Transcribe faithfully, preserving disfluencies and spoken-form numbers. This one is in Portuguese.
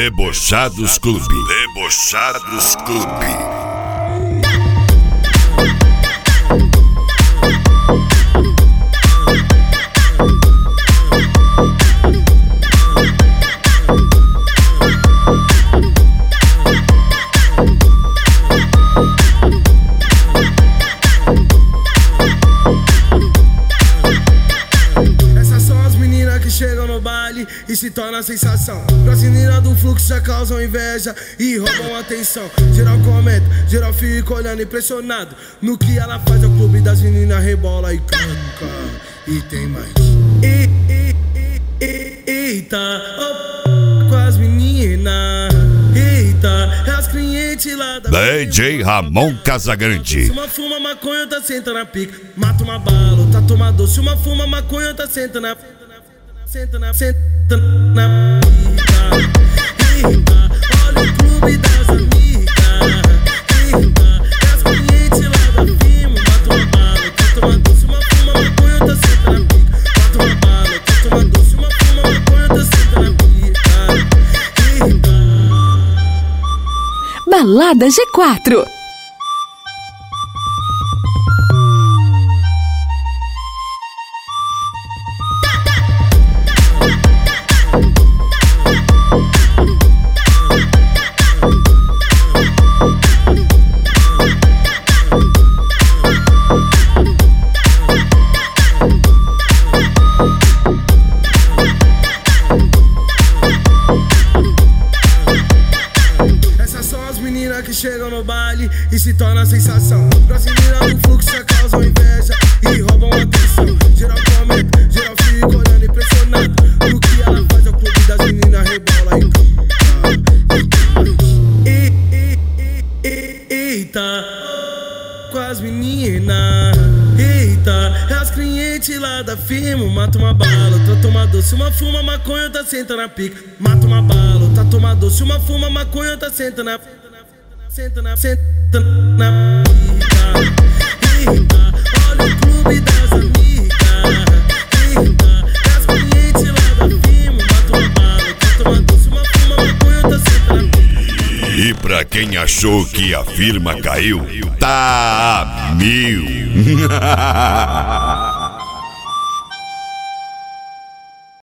Debochados Clube. Debochados Clube. Chegam no baile e se torna sensação. Pras meninas do fluxo já causam inveja e roubam atenção. Geral comenta, geral fica olhando impressionado no que ela faz. É o clube das meninas, rebola e canta. E tem mais. E, e, e, e, eita, oh, com as meninas. Eita, é as clientes lá da D J Ramon Casagrande. Se uma fuma maconha, tá senta na pica. Mata uma bala, tá tomado. Se uma fuma maconha, tá senta na Senta na, senta na pica. Eita, olha o clube das amigas. Eita, as clientes lá da firma. Mata uma bala, tá tomando. Se uma fuma maconha, tá senta na pica. Mata uma bala, tá tomando. Se uma fuma maconha, tá senta na pica. Eita. Balada G quatro. Que chegam no baile e se torna sensação. Pras meninas do fluxo já causam inveja e roubam atenção. Geral comenta, geral fica olhando impressionado no que ela faz. É o clube das meninas, rebola e canta. E, e, e, e, eita, com as meninas. Eita, é as clientes lá da firma. Mata uma bala, tá tomador. Se uma fuma maconha, tá senta na pica. Mata uma bala, tá tomador. Se uma fuma maconha, tá senta na Senta na, senta na pica. Eita, olha o clube das amigas. Eita, as clientes lá da firma. Mata uma bala, tá tomando. Se uma fuma maconha, tá senta na pica. E pra quem achou que a firma caiu, tá a mil.